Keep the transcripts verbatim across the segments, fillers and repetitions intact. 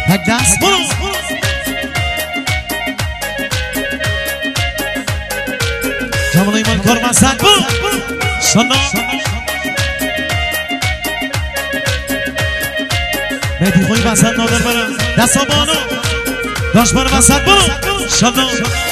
تک دست برو جمال ایمان کار مسد برو شانا مهدی خوی وسط نادر برم دستا بانو داشت بر وسط برو شانا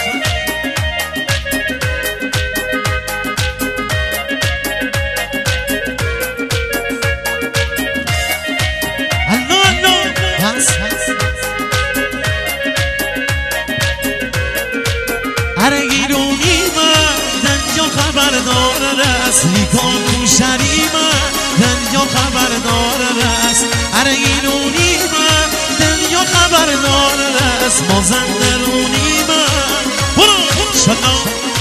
لیکانو شریمه دنیا خبردار است اره ایرونی من دنیا خبردار است مازندرونی من برو شنا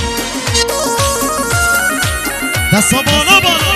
دستا بالا بالا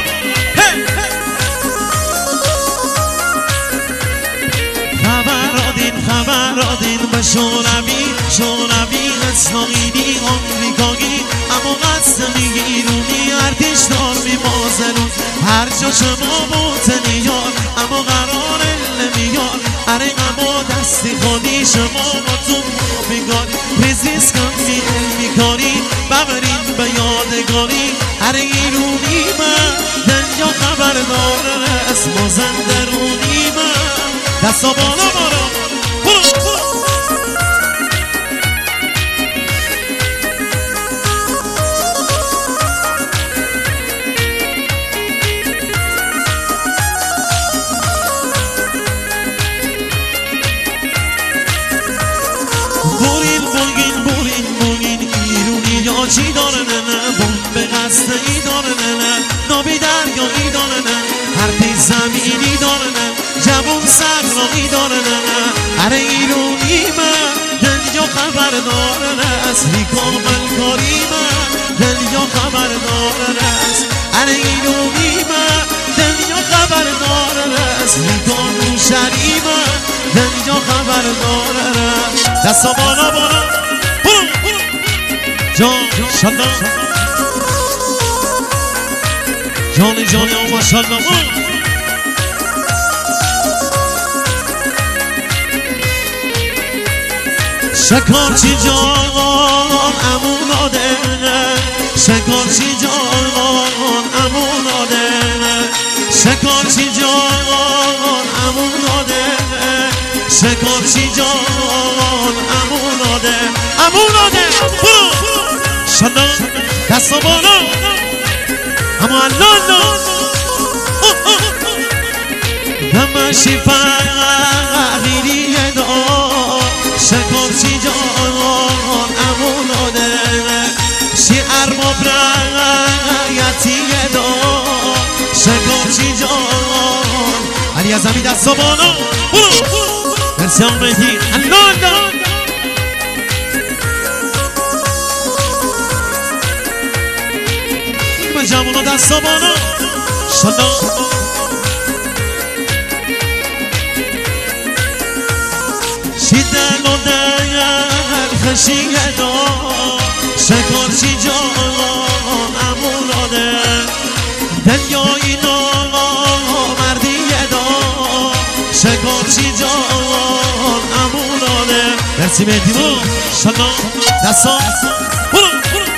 خبرادین خبرادین به شونوی شونوی اسلامی آمریکایی اما قصدی ایرونی ارتش دار میمازنون هر جا شما بوتنی یار اما قرار نمیار اره اما دستی خودی شما با تو بیگار پزیست کمی علمی کاری ببرین به یادگاری اره ایرونی من دنیا خبردار است مازندرونی من دستا بالا بالا برو برو چی داره نه بمب به قصد ای داره نه نابی دریایی داره نه هر زمینی داره نه جوون صحرایی داره نه اره ایرونی من دنیا خبر داره است لیکان ملکاری من دنیا خبر داره است اره ایرونی من دنیا خبر داره است لیکان شری من دنیا خبر داره است دستا بالا بالا برو برو جان شانا جان جان آما شانا شکارچی جان اموناده شکارچی جان اموناده شکارچی جان اموناده شکارچی جان اموناده اموناده برو شانا دستا بالا اما الان نمشی فقیریه دا شکارچی جان اموناده شی ارباب رایتیه دا شکارچی جان علی ازمی دستا بالا برو مرسی آمدی الان جمعونو دستا بالا شانا شی دل و دل خشیه دا شکارچی جان اموناده دنیایی نامردیه دا شکارچی جان اموناده مرسی مهدیمو شانا دستا برو برو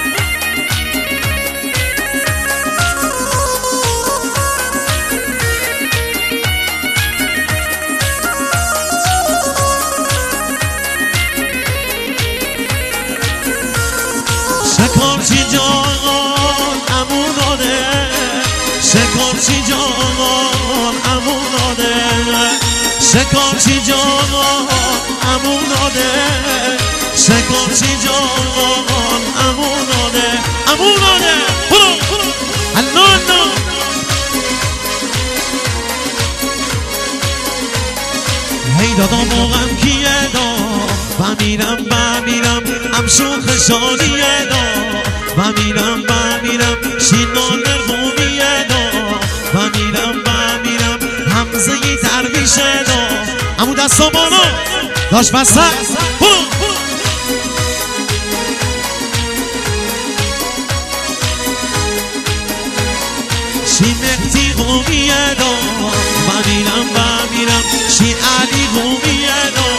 شکارچی جان اموناده شکارچی جان اموناده شکارچی جان اموناده شکارچی جان اموناده اموناده برو برو الان هی دادم موقعم کیه دا بمیرم بمیرم ام شوخ شانیه دا بمیرم بمیرم شینان قومیه دا بمیرم بمیرم حمزه ی درویشه دا امو دستا بالا داشت بسته برو برو شی مهدی قومیه دا بمیرم بمیرم شی علی قومیه دا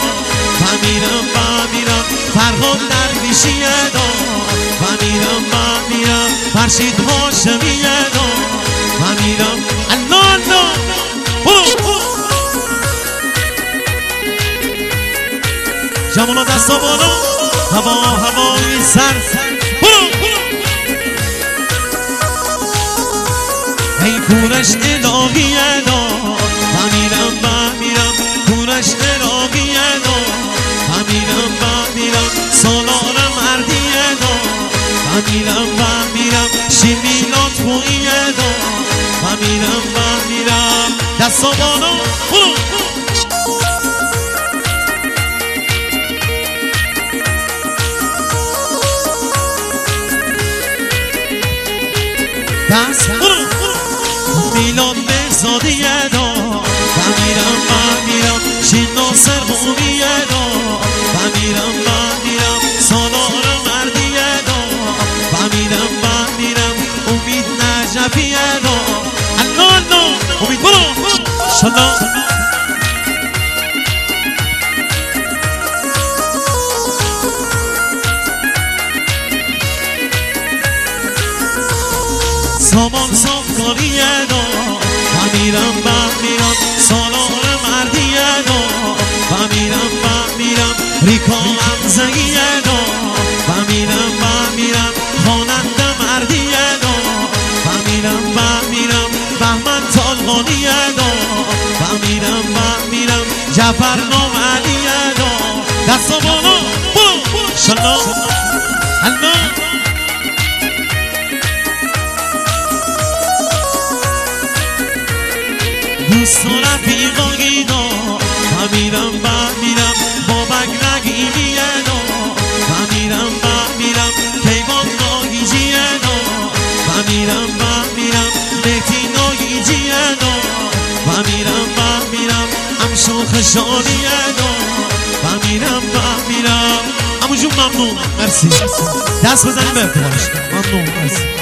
نقاشیه دا و میرم و میرم فرشید هاشمیه دا و میرم الله الله جمالا دستا بالا هوا هوایی سر ای کورش الهیه دا و میرم و میرم کورش الهیه دا و میرم و میرم سالار مردیه دا و میرم و میرم شی میلاد خوییه دا و میرم و میرم دستا بالا دست میلاد بهزادیه دا و میرم و میرم شی ناصر خوبیه دا و میرم و میرم سالار مردیه دا و میرم و میرم امید نجفیه دا الله الله امید برو شلا سامان صافکاریه دا و میرم و میرم سالار مردیه دا و میرم و میرم ریکا امزگیه دا و میرم و میرم خواننده مردیه دا و میرم و میرم بهمن طالقانیه دا و میرم و میرم جعفر نام علیه دا دستا بالا شلا الله دوست و رفیقایی دا و میرم و میرم بابک رگیمیه دا و میرم و میرم کیوان ناگیجیه دا و میرم و میرم مهدی ناگیجیه دا و میرم و میرم امشو خشانیه دا و میرم و میرم امو جون ممنون مرسی دست بزنیم به ارتباطش ممنون مرسی